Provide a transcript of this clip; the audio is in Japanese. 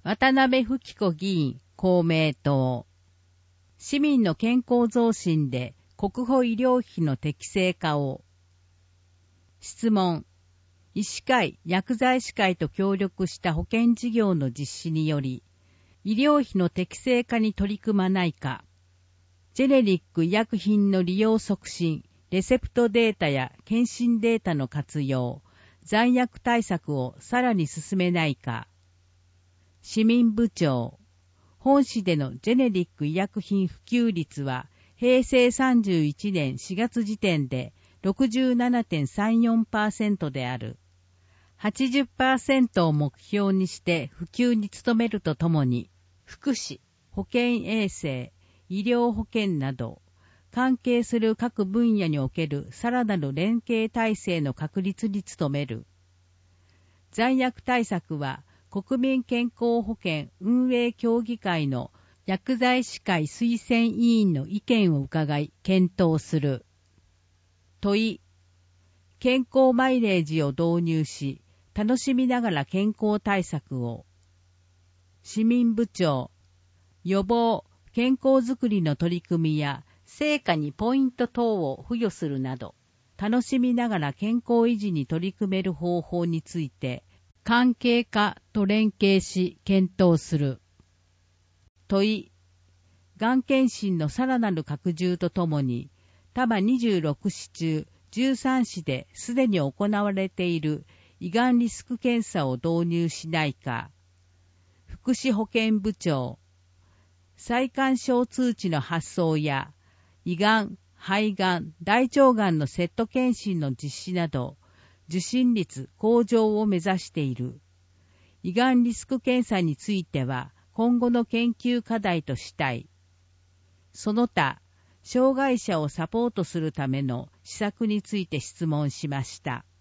渡辺富子議員、公明党。市民の健康増進で国保医療費の適正化を。質問。医師会、薬剤師会と協力した保険事業の実施により、医療費の適正化に取り組まないか。ジェネリック医薬品の利用促進、レセプトデータや検診データの活用、残薬対策をさらに進めないか。市民部長。本市でのジェネリック医薬品普及率は、平成31年4月時点で 67.34% である。80% を目標にして普及に努めるとともに、福祉、保健衛生、医療保険など、関係する各分野におけるさらなる連携体制の確立に努める。残薬対策は、国民健康保険運営協議会の薬剤師会推薦委員の意見を伺い検討する。問い。健康マイレージを導入し、楽しみながら健康対策を。市民部長。予防、健康づくりの取り組みや、成果にポイント等を付与するなど、楽しみながら健康維持に取り組める方法について、関係課と連携し検討する。問い。がん検診のさらなる拡充とともに、多摩26市中13市ですでに行われている胃がんリスク検査を導入しないか。福祉保健部長。再干渉通知の発送や、胃がん、肺がん、大腸がんのセット検診の実施など、受診率向上を目指している。胃がんリスク検査については、今後の研究課題としたい。その他、障害者をサポートするための施策について質問しました。